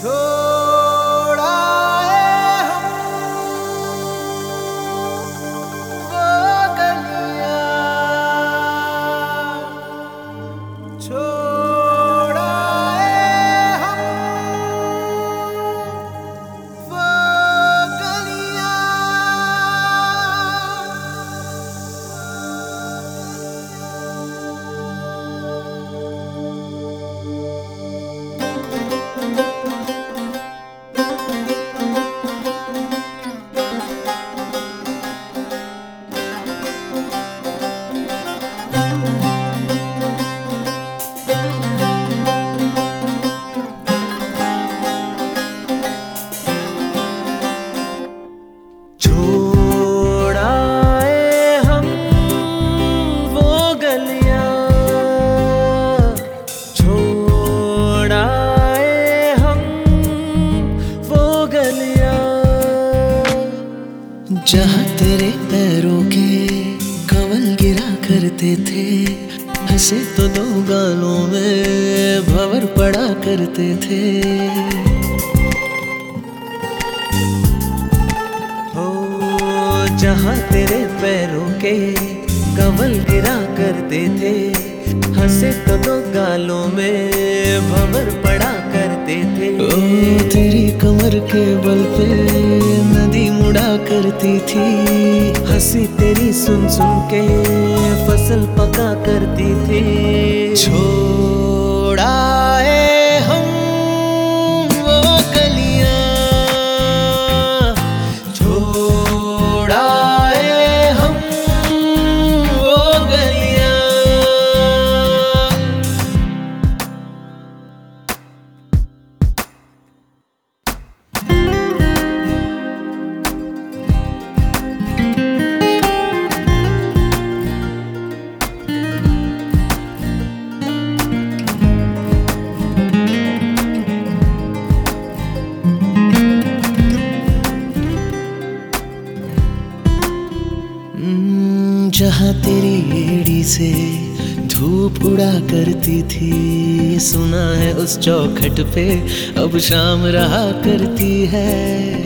छोड़ आए हम वो गलियां, छोड़ आए हम वो गलियां। छोड़ आए हम वो गलियां, छोड़ आए हम वो गलियां, जहाँ तेरे पैरों के कवल गिरा करते थे, हंसे तो दो गालों में भंवर पड़ा करते थे। हो जहाँ तेरे पैरों के कवल गिरा करते थे, हंसे तो दो गालों में भंवर पड़ा करते थे। ओ तेरी कमर के बल पे नदी मुड़ा करती थी, हंसी तेरी सुन सुन के फसल पका करती थी। छोड़ आए हम वो गलियां, छोड़ आए हम वो गलियां। जहाँ तेरी एड़ी से धूप उड़ा करती थी, सुना है उस चौखट पे अब शाम रहा करती है।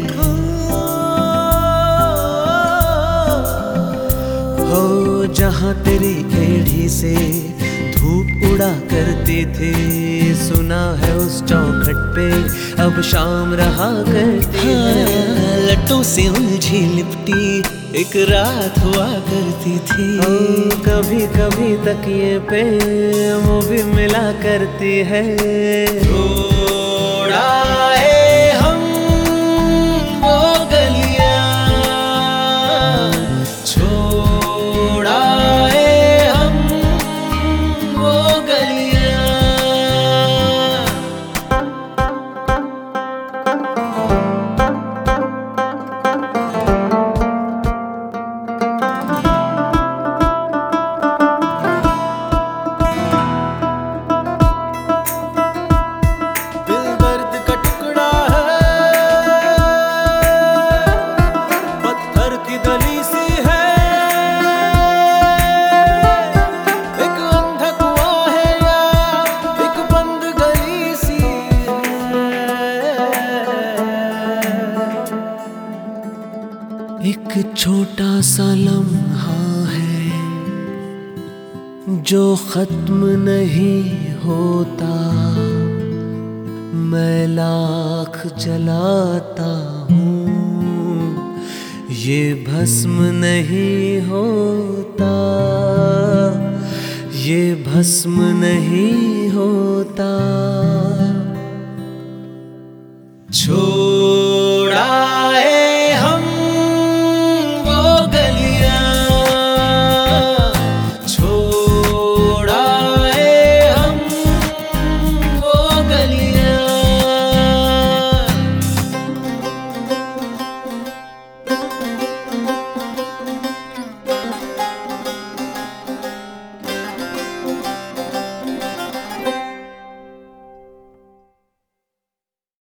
हो जहाँ तेरी एड़ी से धूप उड़ा करती थी, सुना है उस चौखट पे अब शाम रहा करती है। लट्टों से उलझी लिपटी एक रात हुआ करती थी, हो कभी कभी तकिए पे वो भी मिला करती है। छोड़ आए हम वो गलियां, छोड़ आए हम वो गलियां। एक छोटा सा लम्हा है जो खत्म नहीं होता, मैं लाख जलाता हूँ ये भस्म नहीं होता, ये भस्म नहीं होता।